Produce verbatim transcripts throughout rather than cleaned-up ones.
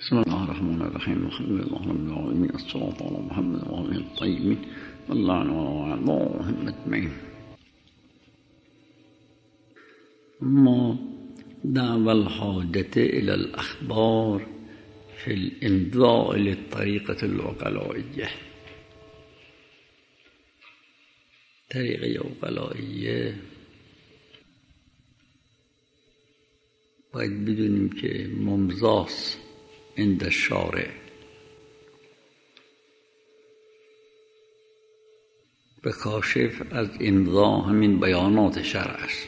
بسم الله الرحمن الرحیم. الحمد لله رب العالمین، الصلاة علی محمد و آله الطیبین واللعن وعلىهم اجمعین. ما دعوى الحاجة إلى الأخبار في الإمضاء للطريقة العقلائية. طریقه عقلائیه باید بدونیم که ممضاست عند الشارع. به کاشف از امضا همین بیانات شرع است.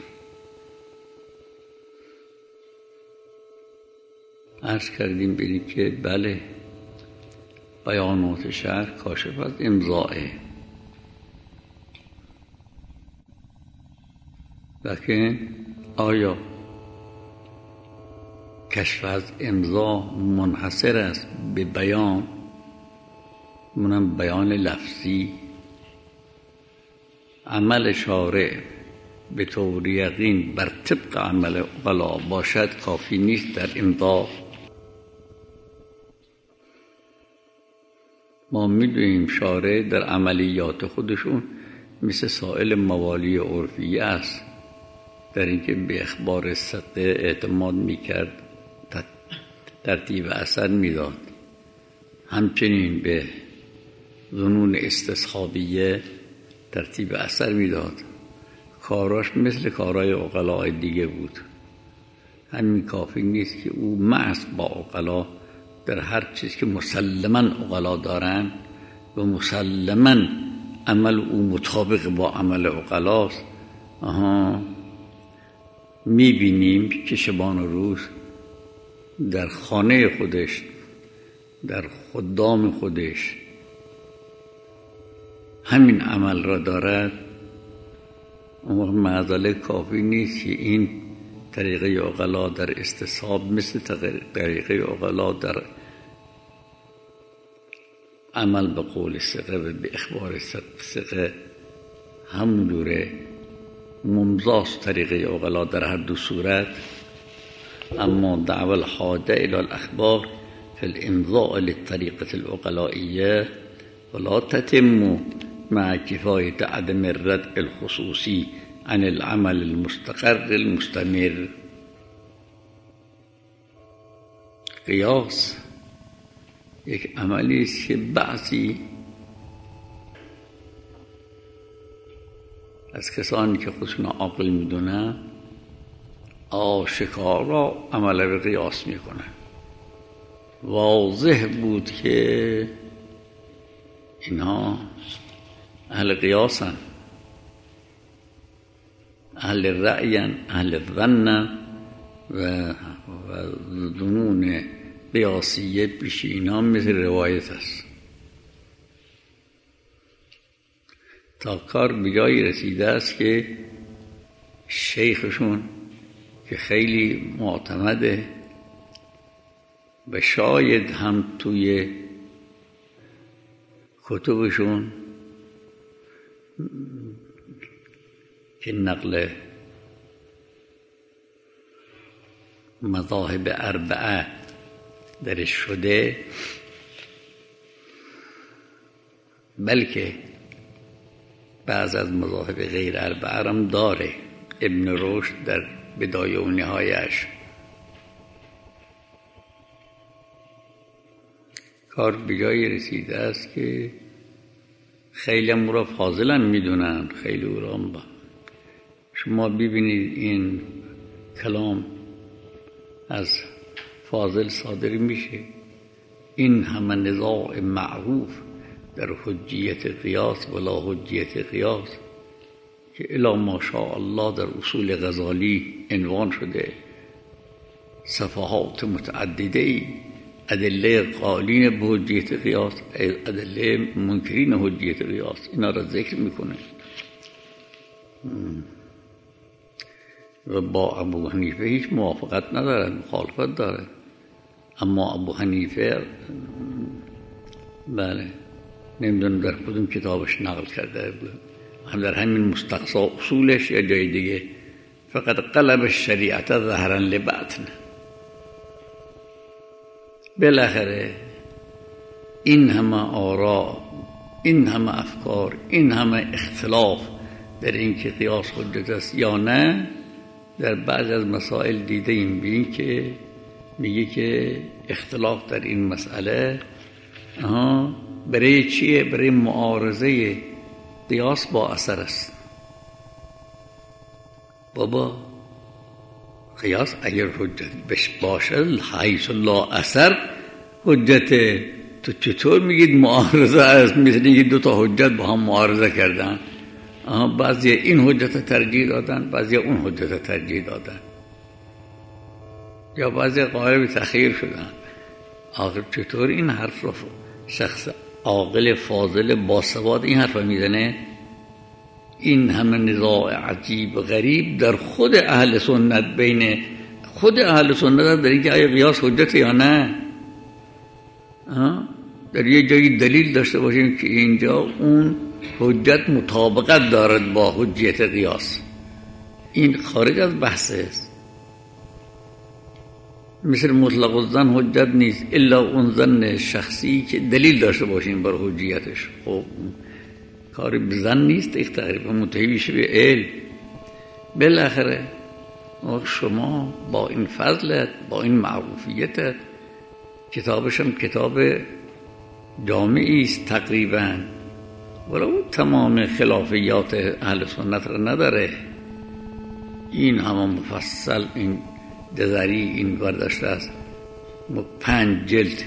عرض کردیم بریم که بله، بیانات شرع کاشف از امضاه، لکن آیا کشف از امضا منحصر است به بیان، منم بیان لفظی؟ عمل شارع به طور یقین بر طبق عمل عقلا باشد کافی نیست در امضا. ما می‌دونیم شارع در عملیات خودشون مثل سائل موالی عرفی است، در اینکه به اخبار ثقه اعتماد میکرد، ترتیب اثر میداد، همچنین به ظنون استصحابیه ترتیب اثر میداد. کاراش مثل کارهای عقلاء دیگه بود. همین کافی نیست که او محض با عقلا در هر چیز که مسلماً عقلا دارن و مسلماً عمل او مطابق با عمل عقلاست، آها میبینیم که شبان روز در خانه خودش، در خدام خودش همین عمل را دارد. اما معذله کافی نیست که این طریقه عقلا در استصحاب مثل طریقه عقلا در عمل به قول ثقه و به اخبار ثقه همون دوره ممضاست طریقه عقلا در هر دو صورت. اما دعوى الحاجة إلى الأخبار في الإمضاء للطريقة العقلائية ولا تتم مع كفاية عدم الردع الخصوصي عن العمل المستقر المستمر. قیاس یک عملی است که بعضی از کسانی که خودشون عاقل میدونن آشکارا عمل به قیاس میکنن. واضح بود که اینها اهل قیاسن، اهل رأین، اهل ظنن و ظنون قیاسیه پیش اینا مثل روایت است. تا کار به جایی رسیده است که شیخشون که خیلی معتمده و شاید هم توی کتبشون که نقل مذاهب اربعه درش شده، بلکه بعض از مذاهب غیر اربعه هم داره. ابن رشد در بدایه و نهایش کار به جایی رسیده است که خیلی هم او را فاضلا میدونن، خیلی او را با. شما ببینید این کلام از فاضل صادر میشه، این همه نزاع معروف در حجیت قیاس ولا حجیت قیاس که الا ماشاء الله در اصول غزالی عنوان شده، صفحات متعدده ادله قائلین به حجیت قیاس، ادله منکرین حجیت قیاس، اینا را ذکر میکنه و با ابو حنیفه هیچ موافقت نداره، مخالفت داره. اما ابو حنیفه بله نمیدونم در کدوم کتابش نقل کرده بود، هم در همین مستقصا اصولش یا جای دیگه، فقط قلب الشریعت ظهرا لباطن. بالاخره این همه آرا، این همه افکار، این همه اختلاف در این که قیاس حجت است یا نه، در بعض از مسائل دیده این بین که میگه که اختلاف در این مسئله آها برای چیه؟ برای معارضه قیاس با اثر است. بابا قیاس اگر حجت بش باشه حیث لا اثر حجت، تو چطور میگید معارضه است؟ مثل اینکه دو تا حجت با هم معارضه کردن، بعضی این حجت ترجیح دادن، بعضی اون حجت ترجیح دادن، یا بعضی قائل به تخییر شدن. آخر چطور این حرف رو شخص عاقل فاضل باسواد این حرف رو میزنه؟ این همه نزاع عجیب و غریب در خود اهل سنت، بین خود اهل سنت در اینکه آیا قیاس حجت یا نه. در یه جایی دلیل داشته باشیم که اینجا اون حجت مطابقت دارد با حجیت قیاس، این خارج از بحث است. مثل مطلق الظن حجت نیست الا اون ظن شخصی که دلیل داشته باشیم بر حجیتش. خب کاری به ظن نیست، یک تقریبا منتهی میشه به علم. بالاخره شما با این فضلت، با این معروفیتت، کتابش هم کتاب جامعی است تقریبا، ولو تمام خلافیات اهل سنت را نداره، این همه مفصل این دزری این برداشته است، پنج جلد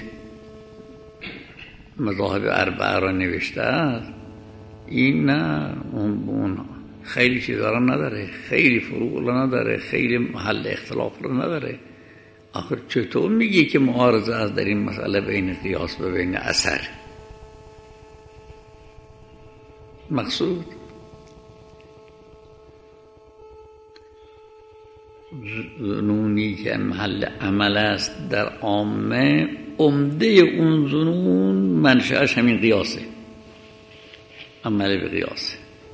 مذاهب اربعه را نوشته است. این نه اون اون خیلی چیزا را نداره، خیلی فروع را نداره، خیلی محل اختلاف را نداره. آخر چطور میگی که معارضه است در این مسئله بین قیاس و بین اثر؟ مقصود ظنونی که محل عمل است در عامه، عمده اون ظنون منشأش همین قیاسه، عمل به قیاسه.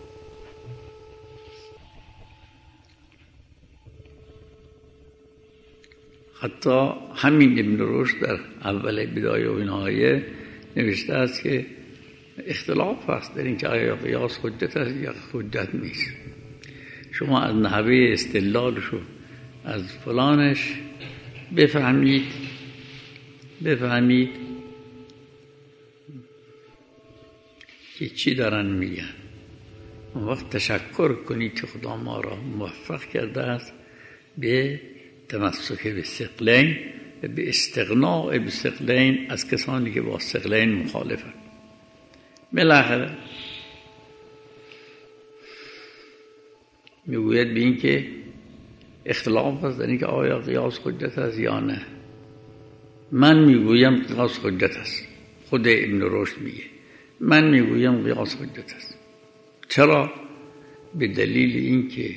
حتی همین ابن رشد در اول بدایه و نهایه نوشته است که اختلاف هست در این که آیا قیاس حجت است یا حجت نیست. شما از نحوه استدلالش و از فلانش بفهمید بفهمید که چی دارن میگن، اون وقت تشکر کنید که خدا ما را موفق کرده است به تمسک به ثقلین و به استغناء به ثقلین از کسانی که با ثقلین مخالفند. بالاخره میگوید به این که اختلاف است در این که آیا قیاس حجت است یا نه. من میگویم قیاس حجت است، خود ابن رشد میگه من میگویم قیاس حجت است. چرا؟ به دلیل این که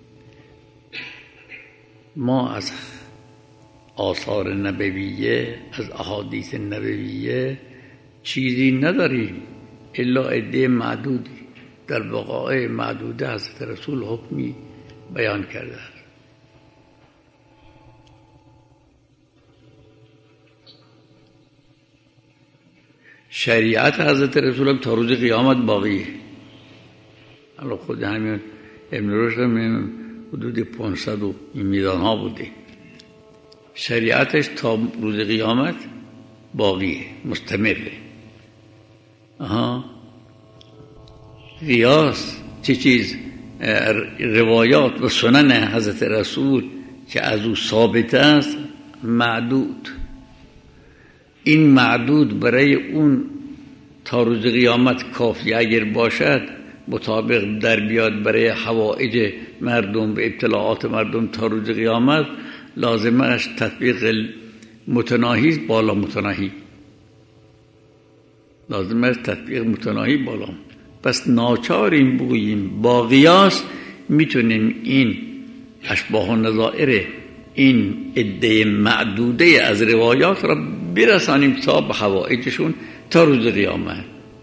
ما از آثار نبویه، از احادیث نبویه چیزی نداریم الا عده معدودی در وقایع معدوده حضرت رسول حکمی بیان کرده است. شریعت حضرت رسول تا روز قیامت باقیه. الان خود همین ابن رشد هم حدود پانصد و این میدان ها بوده، شریعتش تا روز قیامت باقیه، مستمره. آها قیاس چه چیز؟ روایات و سنن حضرت رسول که از او ثابت است معدود. این معدود برای اون تا روز قیامت کافی اگر باشد، مطابق در بیاد برای حوائج مردم و ابتلاعات مردم تا روز قیامت، لازمش تطبیق متناهی بالا متناهی لازمش تطبیق متناهی بالا. پس ناچار این بگوییم با قیاس میتونیم این اشباح و نظائر این عده معدوده از روایات را برسانیم تا به حوائجشون تا روز قیامت.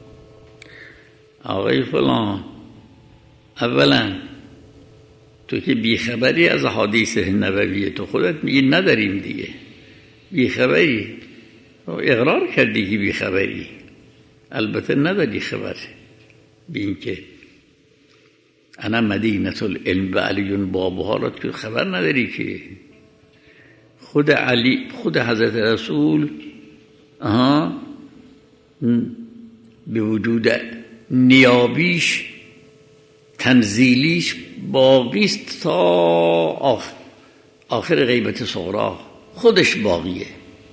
آقای فلان، اولا تو که بیخبری از حدیث نبویه، تو خودت میگی نداریم دیگه، بیخبری. اقرار کردی که بیخبری، البته نداری خبر به این که انا مدینه العلم و علی بابها را که خبر نداری که خود علی، خود حضرت رسول آها به وجود نیابیش تنزیلیش باقیست تا آخر, آخر غیبت صغرا، خودش باقیه.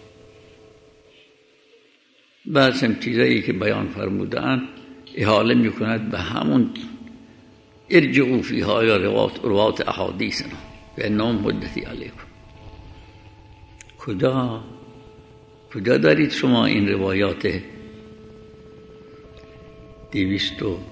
بعد هم چیزایی که بیان فرمودن احاله میکند به همون ارجعوا فیها یا روات, روات احادیثنا و انهم حجتی علیکم. کجا کجا دارید شما این روایات دویست و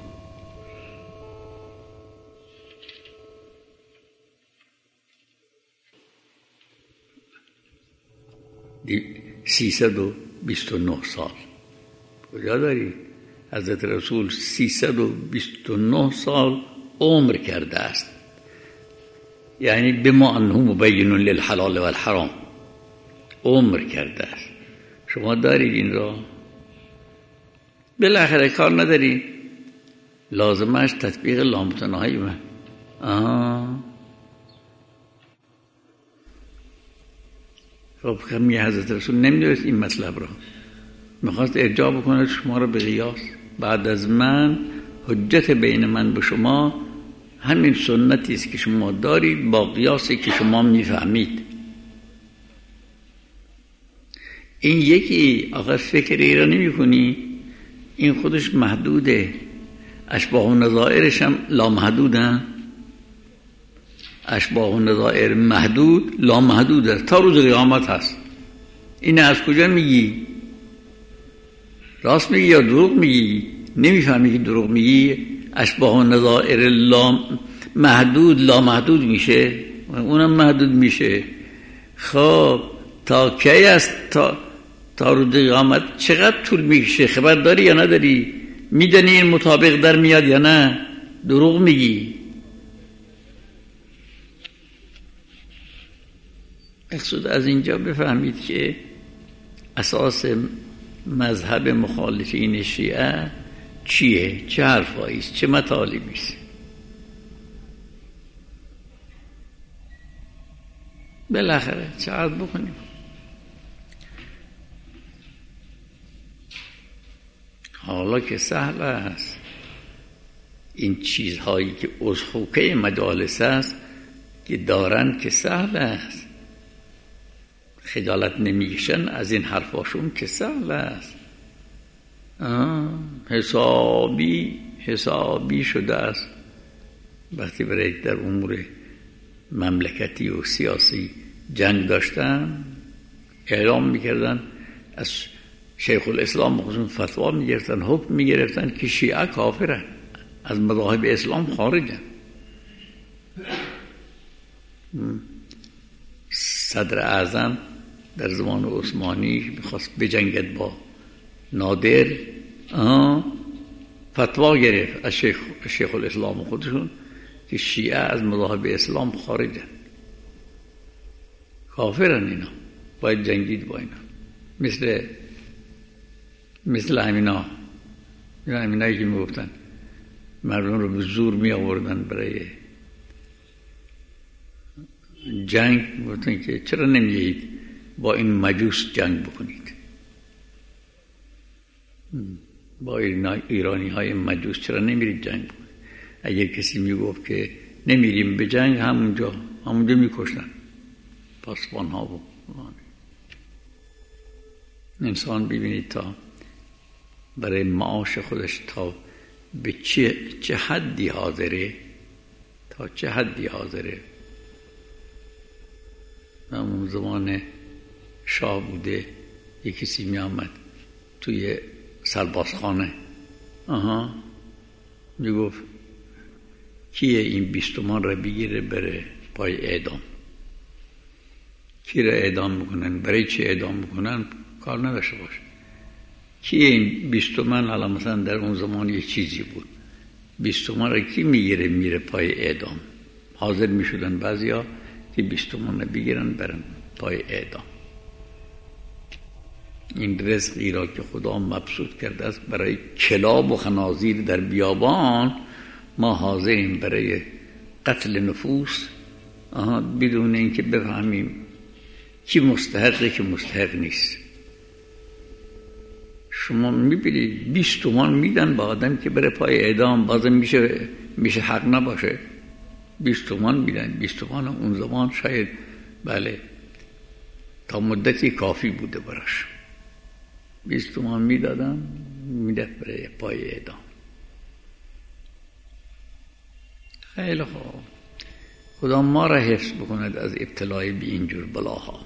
سیصد و بیست و نه سال کجا دارید؟ حضرت رسول سیصد و بیست و نه سال عمر کرده است، یعنی بما انه مبین للحلال و الحرام عمر کرده است. شما دارید این را؟ بالاخره کار نداری، لازمش تطبیق لامتناهی من. آه خب کمی حضرت رسول نمیدونست این مطلب را، میخواست ارجاع بکنه شما را به قیاس. بعد از من حجت بین من به شما همین سنتی است که شما دارید با قیاسی که شما میفهمید. این یکی آخر فکری را نمی کنی، این خودش محدوده. اشباح و نظائرش هم لامحدودن. اشباح و نظائر محدود لامحدود است، تا روز قیامت هست. این از کجا میگی؟ راست میگی یا دروغ میگی؟ نمیفهمی که دروغ میگی. اشباح و نظائر لام محدود لامحدود میشه، اونم محدود میشه. خب تا کی است؟ تا تا روز قیامت چقدر طول میکشه؟ خبر داری یا نداری؟ میدونی این مطابق در میاد یا نه؟ دروغ میگی. اقصد از اینجا بفهمید که اساس مذهب مخالفین شیعه چیه؟ چه حرفایی است؟ چه مطالبی است؟ بالاخره چه عرض بکنیم؟ حالا که سهل است این چیزهایی که ازخوکه مجالس است که دارن که سهل است، خجالت نمیکشن از این حرفاشون که سهل است. حسابی حسابی شده است. وقتی برای در امور مملکتی و سیاسی جنگ داشتن اعلام میکردن، از شیخ الاسلام خصوصا فتوا میگرفتن، حکم میگرفتن که شیعه کافرن، از مذاهب اسلام خارجن. صدر اعظم در زمان عثمانی میخواست بجنگد با نادر، فتوا گرفت از شیخ, شیخ الاسلام خودشون که شیعه از مذاهب اسلام خارجن، کافرن، اینا باید جنگید با اینا. مثل مثل همینا همینایی که میگفتن مردم رو به زور می آوردن برای جنگ، میگفتن که چرا نمیایید با این مجوس جنگ بکنید، با ایرانی های مجوس چرا نمیرید جنگ بکنید؟ اگر کسی میگفت که نمیریم به جنگ، همونجا همونجا میکشتن پاسبان ها بود. انسان ببینید تا برای معاش خودش تا به چه, چه حدی حاضره، تا چه حدی حاضره. همون زمان شاه بوده، یک کسی می آمد توی سربازخانه، آها می گفت کیه این بیستومان را بگیره بره پای اعدام؟ کی را اعدام میکنن؟ برای چی اعدام میکنن؟ کار نداشته باشه. کیه این بیستومان؟ حالا مثلا در اون زمان یه چیزی بود، بیستومان را کی میگیره میره پای اعدام؟ حاضر میشدن بعضیا که بیستومان را بگیرن برن پای اعدام. این رزقی را که خدا مبسوط کرده است برای کلاب و خنازیر در بیابان، ما حاضریم برای قتل نفوس بدون اینکه بفهمیم کی مستحقه که مستحق نیست. شما میبینید بیست تومان میدن با آدم که بره پای اعدام، بازم میشه میشه حق نباشه. بیست تومان میدن. بیست تومان اون زمان شاید بله تا مدتی کافی بوده براش. بیست تومان میدادن میده برای پای اعدام. خیلی خوب، خدا ما را حفظ بکند از ابتلای به اینجور بلاها.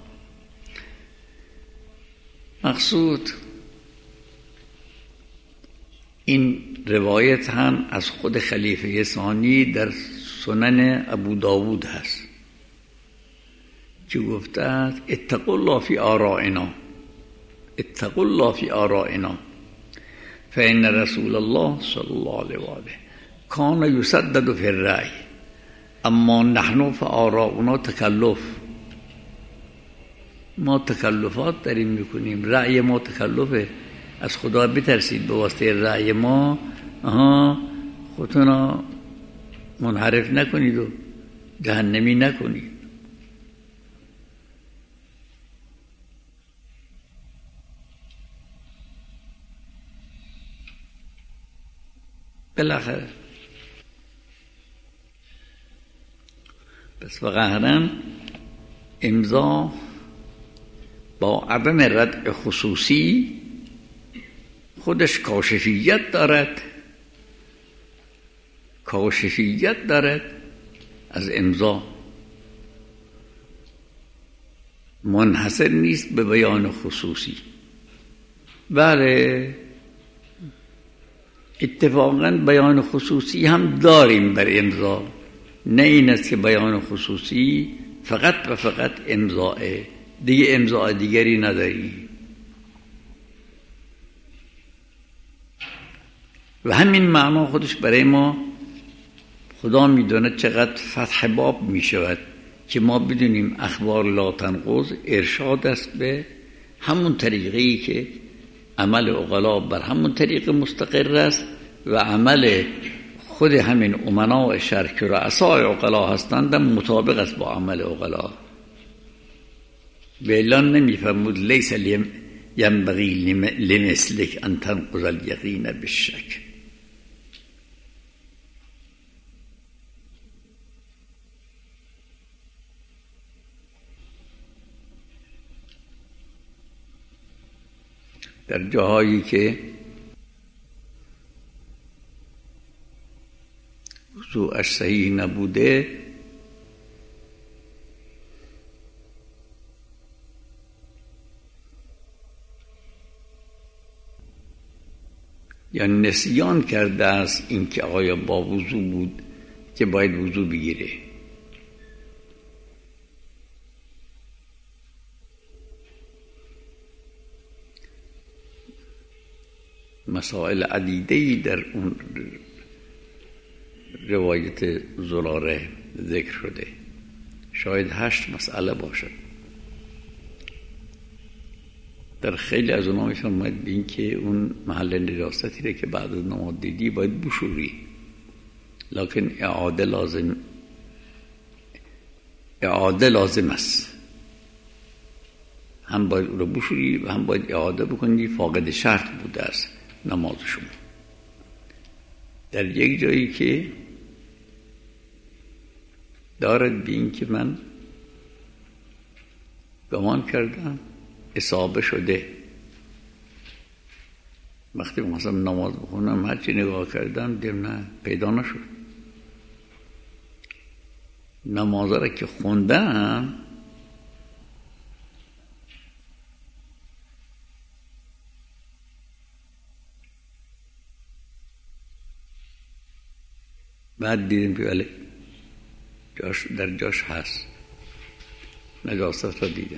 مقصود این روایت هم از خود خلیفه ثانی در سنن ابو داود هست که گفته است اتقوا الله فی آرائنا، اتقوا الله فی آرائنا فإن رسول الله صلی الله علیه و آله کان یسدد فی الرأی اما نحن فآراؤنا تکلف. ما تکلفات داریم میکنیم، رأی ما تکلفه. از خدا بترسید به واسطه رأی ما آها خودتون منحرف نکنید و جهنمی نکنید. بالاخره پس وقهرن امضا با عدم ردع خصوصی خودش کاشفیت دارد، کاشفیت دارد از امضا، منحصر نیست به بیان خصوصی. بله اتفاقا بیان خصوصی هم داریم بر امضا، نه این است که بیان خصوصی فقط و فقط امضاه، دیگه امضاء دیگری نداریم. و همین معنا خودش برای ما خدا میدونه چقدر فتح باب میشود که ما بدونیم اخبار لا تنقض ارشاد است به همون طریقی که عمل عقلا بر همون طریق مستقر است و عمل خود همین امناء شرع که رؤسای عقلا هستند مطابق است با عمل عقلا. و الا نمیفهمود لیس ینبغی لمثلک ان تنقض الیقین بالشک. در جاهایی که وضوعش صحیح نبوده یا نسیان کرده است این که آیا با وضو بود که باید وضو بگیره، مسائل عدیده‌ای در اون روایت زراره ذکر شده، شاید هشت مسئله باشد. در خیلی از اونها میفرماید این که اون محل نجاستی را که بعد از نماز دیدی باید بشوری، لکن اعاده لازم اعاده لازم است، هم باید اون رو بشوری و هم باید اعاده بکنی، فاقد شرط بوده است نماز شما. در یک جایی که دارد به این که من گمان کردم اصابه شده، وقتی مثلا نماز بخونم هرچی نگاه کردم دیدم نه پیدا نشد. نماز را که خوندم بعد دیدم که بله جاش در جاش هست، نجاست را دیدم.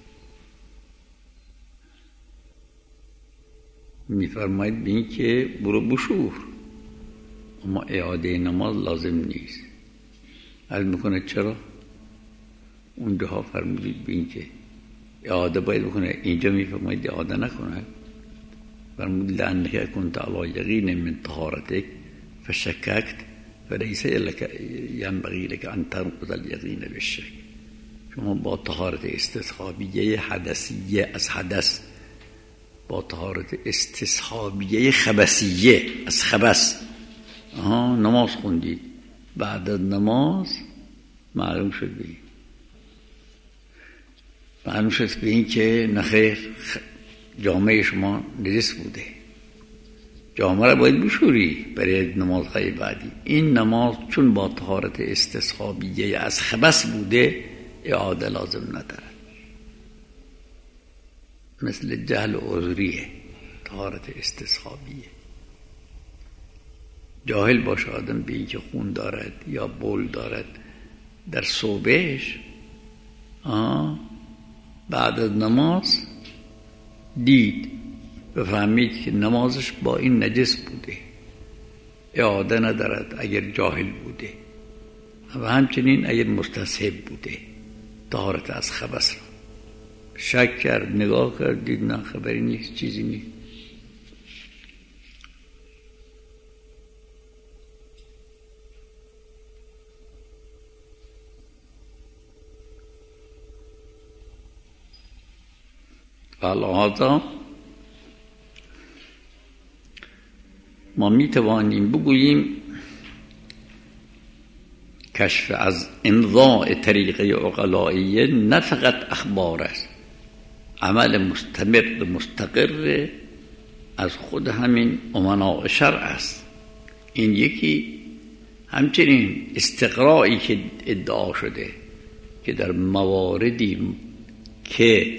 میفرماید بین که برو بشور، اما اعاده نماز لازم نیست. عرض میکنه چرا؟ اونجاها فرمودید بین که اعاده باید بکنه. اینجا میفرماید اعاده نکنه. فرمود لأنك كنت على یقین من طهارتك فشککت فلیس لك ينبغي لك ان تنقض اليقین بالشک. شما با طهارت استصحابیه حدثیه از حدث، با طهارت استصحابیه خبثیه از خبث آها نماز خوندید، بعد از نماز معلوم شد بگید معلوم شد به این که نخیر جامعه شما نجس بوده، جامعه را باید بشوری برای نمازهای بعدی. این نماز چون با طهارت استصحابیه از خبث بوده اعاده لازم ندارد. مثل جهل عذریه، طهارت استصحابیه. جاهل باشه آدم به این که خون دارد یا بول دارد در صوبش، بعد از نماز دید و فهمید که نمازش با این نجس بوده، اعاده ندارد اگر جاهل بوده و همچنین اگر مستصحب بوده طهارت از خبث را. شک کرد، نگاه کرد، دید نه خبری نیست، چیزی نیست. لذا ما می توانیم بگوییم کشف از امضاء طریقه عقلائیه نه فقط اخبار است، عمل مستمر مستقر از خود همین امناء شرع است. این یکی همچنین استقرایی که ادعا شده که در مواردی که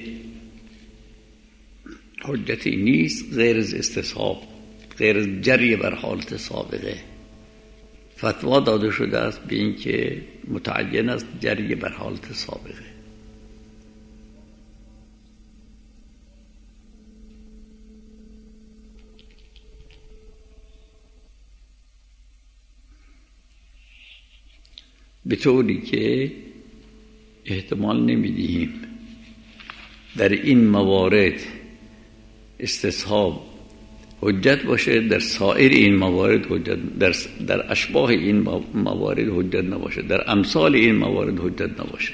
حجتی نیست غیر از استصحاب، غیر از جری بر حالت سابقه، فتوا داده شده است به این که متعین است جری بر حالت سابقه. به طوری که احتمال نمیدیم در این موارد استصحاب حجت باشه، در سایر این موارد حجت، در, در اشباه این موارد حجت نباشه، در امثال این موارد حجت نباشه.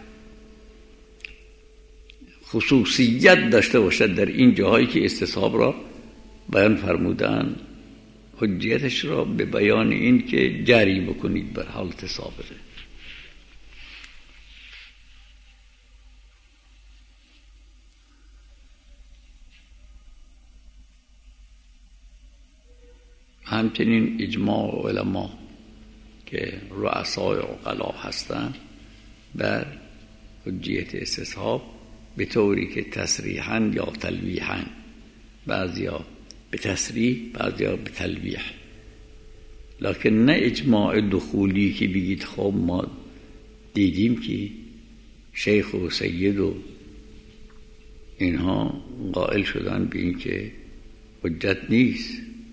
خصوصیت داشته باشد در این جاهایی که استصحاب را بیان فرمودن، حجیتش را به بیان این که جاری بکنید بر حالت سابقه. همچنین اجماع علما که رؤسای عقلا هستند بر حجیت استصحاب به طوری که تصریحاً یا تلویحاً، بعضیا به تصریح بعضیا به تلویح، لکن نه اجماع دخولی که بگید خب ما دیدیم که شیخ و سید و اینها قائل شدن به این که حجت نیست.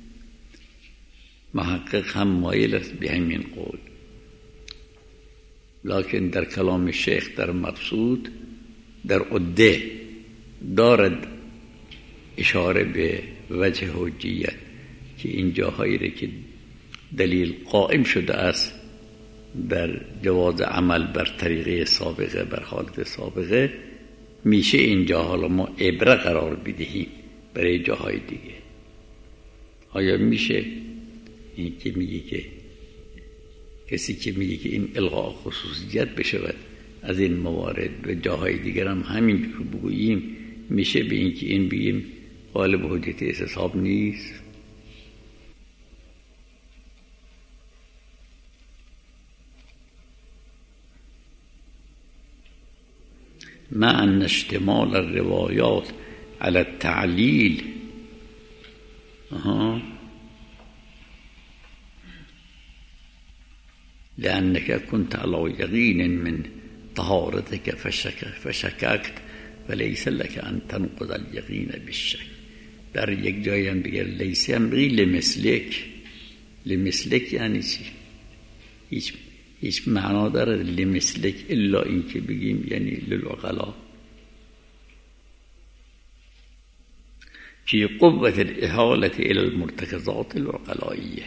محقق هم مایل است به همین قول، لکن در کلام شیخ در مقصود در عده دارد اشاره به وجه حجیت که این جاهایی را که دلیل قائم شده است در جواز عمل بر طریقه سابقه بر حالت سابقه، میشه این جاها را ما عبره قرار بدهیم برای جاهای دیگه. آیا میشه این که میگه که کسی که میگه که این الغاء خصوصیت بشود از این موارد به جاهای دیگر هم همین رو بگوییم، میشه به این که این بگیم غالب حجت استصحاب نیست؟ مع ان اشتمال الروایات على التعلیل آها لأنك كنت على يقين من طهارتك فشككت وليس لك أن تنقض اليقين بالشك. در یک جایی هم بگه لیس هم بگی لمثلک. لمثلک یعنی چی؟ هیچ هیچ معنا داره لمثلک الا این که بگیم یعنی للعقلا. في قوة الإحالة إلى المرتكزات العقلائية.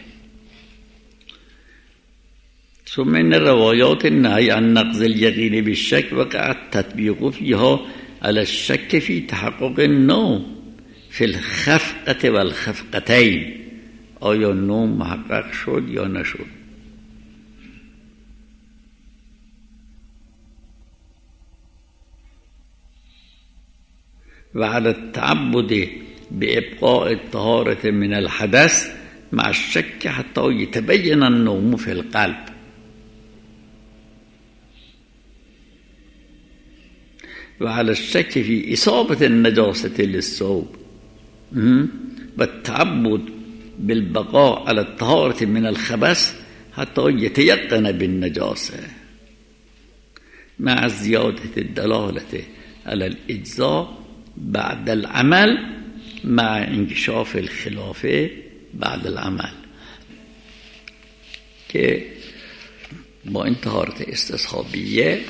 ثم إن روايات النهي عن نقض اليقين بالشك وقع التطبيق فيها على الشك في تحقق النوم في الخفقة والخفقتين، آیا نوم محقق شد یا نشد. وعلى التعبد بإبقاء الطهارة من الحدث مع الشك حتى يتبين النوم في القلب. وعلى الشك في إصابة النجاسة للثوب، والتعبد بالبقاء على الطهارة من الخبث حتى يتيقن بالنجاسة، مع زيادة الدلالة على الإجزاء بعد العمل مع انکشاف الخلافه بعد العمل. که با این طهارت استصحابیه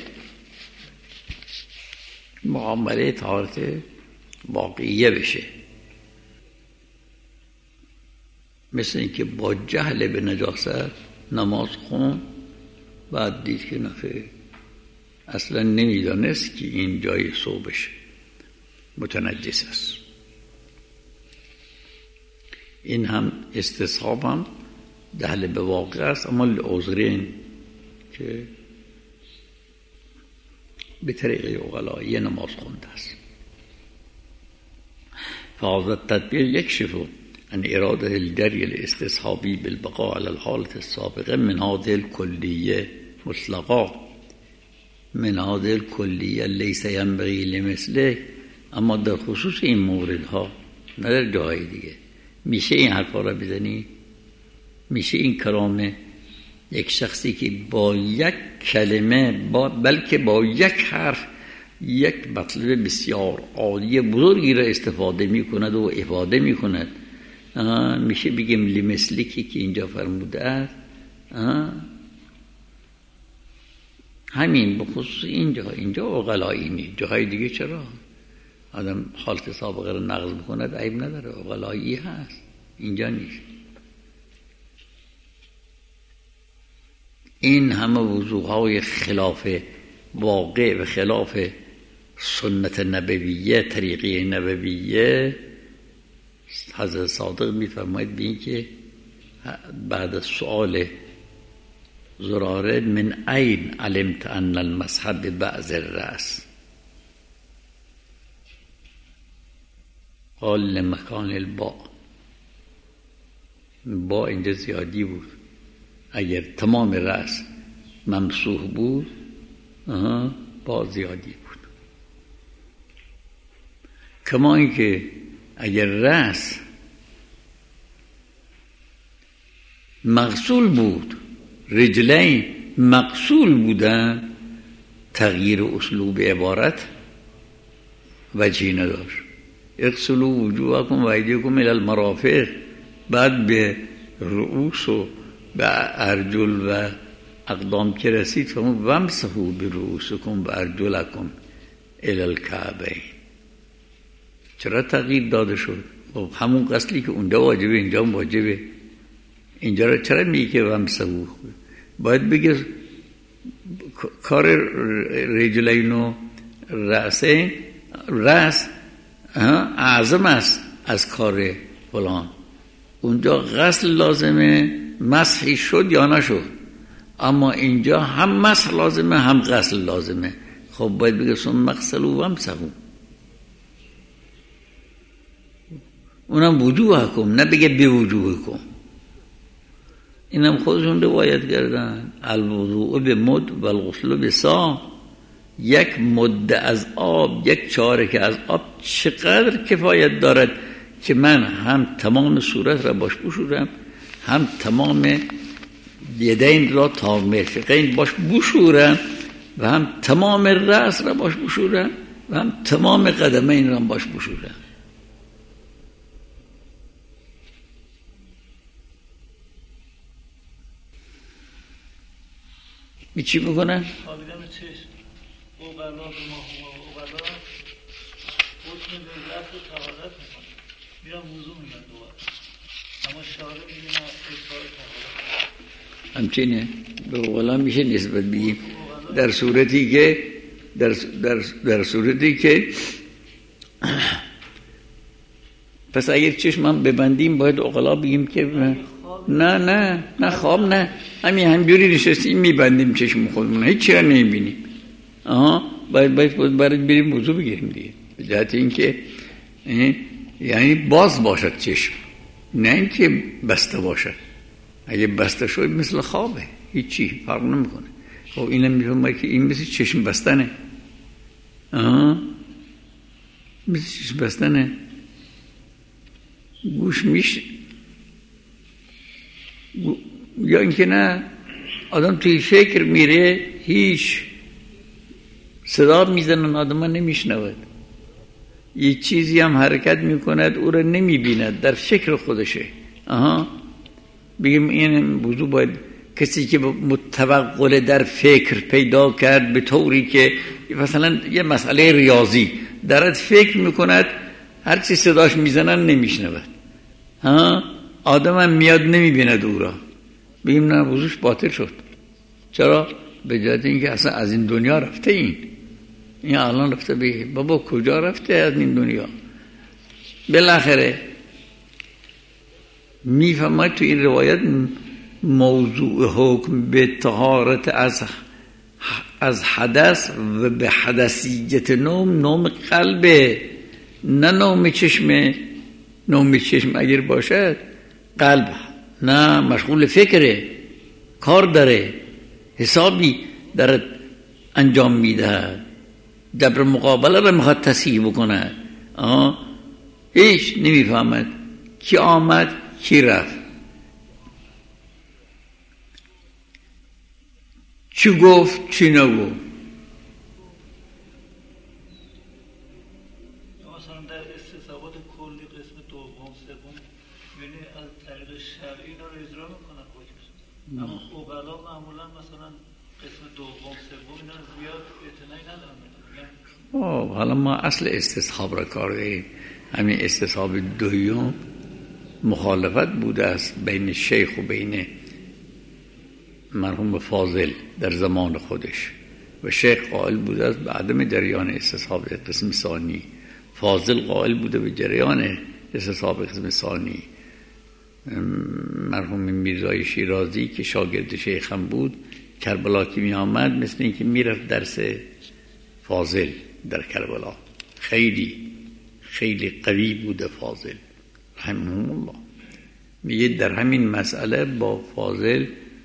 معامله طهارت واقعیه بشه، مثل اینکه با جهل به نجاست نماز خون، بعد دید که نفع اصلا نمیدانست که این جای ثوبش متنجس است. این هم استصحاب هم جهل به واقع است، اما لعذرین که به طریق عقلایی نماز خونده است. فهذا التطبیق یکشف عن اراده الجری الاستصحابی بالبقاء على الحالة السابقه من هذه الكلیه مطلقا، من هذه الكلیه لیس ینبغی لمثله. اما در خصوص این موردها نه در جای دیگه میشه این حرفا را بزنی؟ میشه این کلام یک شخصی که با یک کلمه با بلکه با یک حرف یک مطلب بسیار عالی بزرگی را استفاده میکند و افاده میکند، میشه بگیم لمثلکی که اینجا فرموده است؟ همین بخصوص اینجا اینجا عقلایی نیست، جاهای دیگه چرا؟ آدم حالت سابقه رو نقض بکند عیب نداره، عقلایی هست، اینجا نیست. این همه وضوحهای خلاف واقع و خلاف سنت نبویه، طریقه نبویه، حضرت صادق میفرماید به این که بعد از سؤال زراره من این علمت ان المسح ببعض الرأس قال لمکان الباء، با اینجا زیادی بود، اگر تمام رأس ممسوح بود با زیادی بود. کما اینکه اگر رأس مغسول بود، رجلین مغسول بودن، تغییر اسلوب عبارت وجهی نداشت. اغسلوا وجوهکم و ایدیکم الی المرافق، بعد به رؤوس و به ارجل و اقدام که رسید فرمود وامسحوا برؤوسکم و ارجلکم الی الکعبین. چرا تغییر داده شد؟ خب همون غسلی که اونجا واجبه اینجا هم واجبه. اینجا را چرا میگه که وامسحوا؟ باید بگه کار رجلین و رأسین، رأس اعظم است از کار فلان. اونجا غسل لازمه، مسحی شد یا نشد، اما اینجا هم مسح لازمه هم غسل لازمه. خب باید بگه ثم اغسلوا وامسحوا، اونم وجوهکم، نه بگه به وجوهکم. اینم خودشون روایت کردن الوضوء به مد و الغسل به سا. یک مد از آب، یک چارک از آب چقدر کفایت دارد که من هم تمام صورت را باش بشورم، هم تمام یدین را تا مرفقین باش بشورم، و هم تمام رأس را باش بشورم، و هم تمام قدمین را باش بشورم. می چی میکنن؟ خوابیدن چشم اوغلا به ماه اوغلا حکم لذت و طهارت میکنن. میرم وضو میگن دوباره، اما شاره میگه نه اصفار کنم. همچینه به اوغلا میشه نسبت بگیم در صورتی که در, در, در صورتی که پس اگر چشمم ببندیم باید اوغلا بگیم که نه نه نه خواب نه، همین همجوری نشستیم میبندیم چشم خودمون هیچ چیز نمیبینیم. آها باید باید باید بریم وضو بگیریم دیگه، به جهت اینکه یعنی باز باشد چشم، نه اینکه بسته باشد. اگه بسته شد مثل خوابه، هیچی فرق نمیکنه. خب اینم میفهمه که این مثل چشم بستنه. آها مثل چشم بستنه. گوش میشه یا اینکه نه آدم توی فکر میره، هیچ صدا میزنن آدم نمیشنود، یه چیزی هم حرکت میکند او را نمیبیند، در فکر خودشه. آها بگیم این وضو باید کسی که متوقل در فکر پیدا کرد به طوری که مثلا یه مسئله ریاضی درت فکر میکند، هرچی صداش میزنن نمیشنود، ها آدم هم میاد نمیبیند او را، بگیم نه وضوش باطل شد. چرا؟ به جهت اینکه اصلا از این دنیا رفته. این این الان رفته به بابا کجا رفته از این دنیا؟ بالاخره میفهمد تو این روایت موضوع حکم به طهارت از از حدث و به حدثیت نوم، نوم قلبه نه نوم چشمه. نوم چشم اگر باشد قلب نه مشغول فکره، کار داره، حسابی داره انجام میده، جبر مقابله رو میخواد تصحیح بکنه. آه هیچ نمیفهمد کی آمد کی رفت، چی گفت چی نگفت. مثلا در استصحابات کلی قسم دوم سوم یعنی از طریق شرعی اینا رو اجرا میکنن خودشون، اما عقلا معمولا مثلا قسم دوم سوم اینا زیاد اعتنایی ندارن. آه حالا ما اصل استصحاب را کار داریم. همین استصحاب دوم مخالفت بوده است بین شیخ و بین مرحوم فاضل در زمان خودش، و شیخ قائل بوده است به عدم جریان استصحاب قسم ثانی، فاضل قائل بوده به جریان استصحاب قسم ثانی. مرحوم میرزای شیرازی که شاگرد شیخ هم بود، کربلا که می آمد مثل این که می رفت درس فاضل در کربلا. خیلی خیلی قوی بوده فاضل رحمه الله. میگه در همین مسئله با فاضل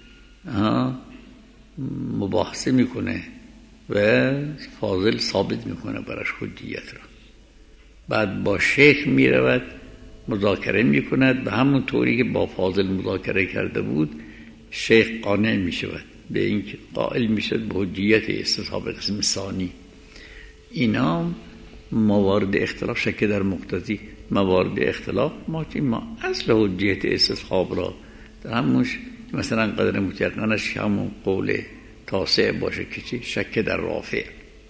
مباحثه میکنه و فاضل ثابت میکنه براش حجیت را، بعد با شیخ میرود مذاکره میکند، به همون طوری که با فاضل مذاکره کرده بود شیخ قانع میشود به اینکه قائل میشد به حجیت استصحاب قسم ثانی. اینا موارد اختلاف شک در مقتضی موارد اختلاف ما که ما اصل حجیت استصحاب را در همونش مثلا قدر متیقنش همون قول تاسع باشه که چی شک در رافع.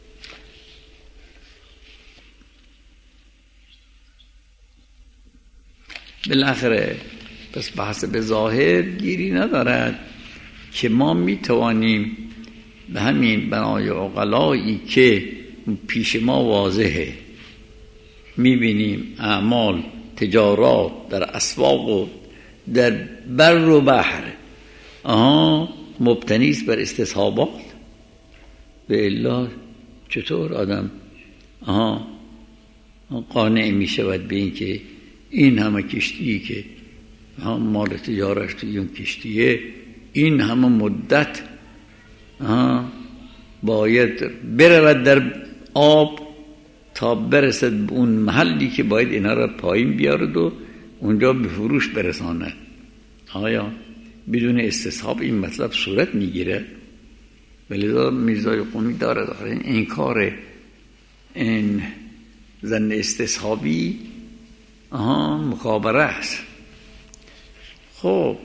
بالاخره پس بحث به ظاهر گیری ندارد که ما می توانیم به همین بنای عقلایی که پیش ما واضحه می بینیم اعمال تجارات در اسواق و در بر و بحر آها مبتنیست بر استصحابات. به الا چطور آدم آها قانع می شود به این که این همه کشتی که مال تجارش توی اون کشتیه این همه مدت باید برود در آب تا برسد به اون محلی که باید اینا را پایین بیارد و اونجا به فروش برساند. آیا بدون استصحاب این مطلب صورت میگیره؟ ولیدا میرزای قمی دارد این انکار این ظن استصحابی آها مخابره است. خب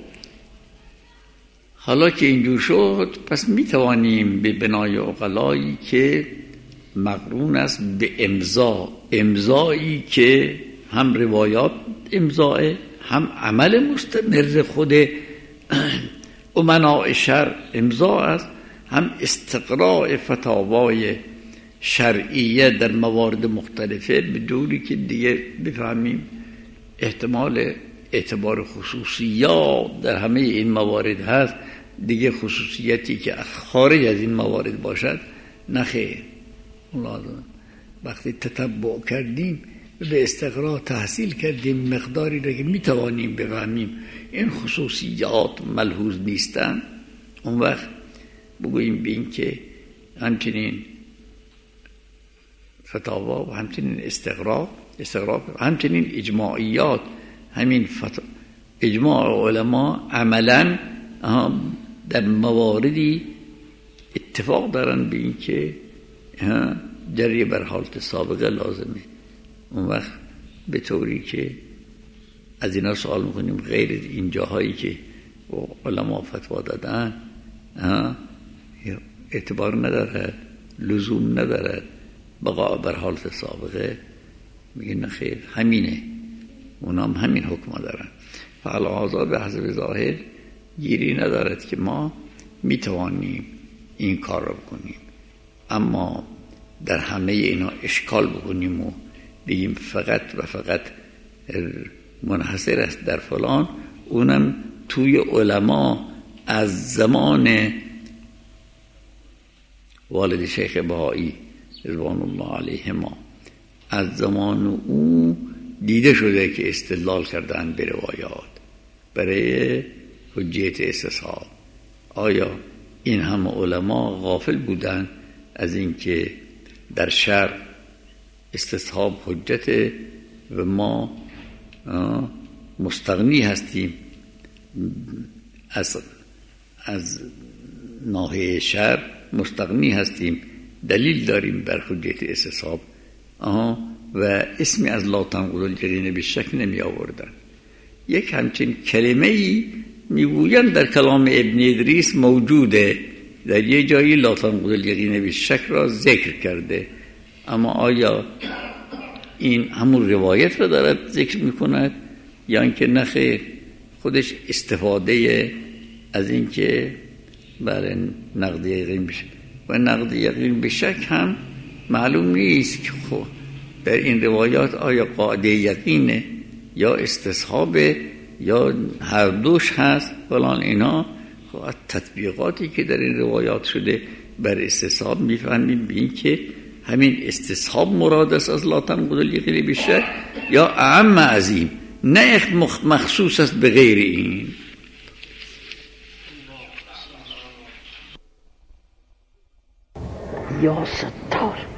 حالا که اینجور شد پس میتوانیم به بنای عقلایی که مقرون است به امضا، امضایی که هم روایات امضاه، هم عمل مستمر خود امناء شرع امضا است، هم استقراء فتاوای شرعیه در موارد مختلفه بدونی که دیگه بفهمیم احتمال اعتبار خصوصیات در همه این موارد هست، دیگه خصوصیتی که خارج از این موارد باشد نخیر. وقتی تتبع کردیم به استقراء تحصیل کردیم مقداری را که میتوانیم بفهمیم این خصوصیات ملحوظ نیستن، اون وقت بگوییم به این که همچنین فتاوا و همچنین استقراء استقراء همچنین اجماعیات، همین فت... اجماع علما عملا در مواردی اتفاق دارن به این که جری بر حالت سابقه لازمه. اون وقت به طوری که از اینا سوال میکنیم غیر این جاهایی که علما فتوا دادن اعتبار ندارد، لزوم ندارد بقا بر حالت سابقه، میگه نخیر همینه، اونام همین حکم دارن. فعل آزاد به حسب ظاهر گیری ندارد که ما میتوانیم این کار رو بکنیم، اما در همه اینا اشکال بکنیم و بگیم فقط و فقط منحصر است در فلان، اونم توی علما از زمان والد شیخ بهایی رضوان الله علیهما از زمان او دیده شده که استدلال کردن به روایات برای حجیت استصحاب. آیا این همه علما غافل بودن از اینکه در شرع استصحاب حجت و ما مستغنی هستیم از از ناحیه شرع، مستغنی هستیم، دلیل داریم بر حجت استصحاب آها و اسمی از لا تنقض الیقین بالشک نمی آوردن. یک همچین کلمه ای میگویند در کلام ابن ادریس موجوده، در یه جایی لا تنقض الیقین بالشک را ذکر کرده، اما آیا این همون روایت را دارد ذکر میکند یا اینکه نخیر خودش استفاده از این که برای نقد یقین بشه و نقد یقین به شک هم معلوم نیست که خب در این روایات آیا قاعده یقینه یا استصحابه یا هر دوش هست فلان. اینا خب تطبیقاتی که در این روایات شده بر استصحاب میفهمیم به این که همین استصحاب مراد است از لا تنقض الیقین بالشک یا اعم عظیم، نه مخصوص است به غیر این. یا ستار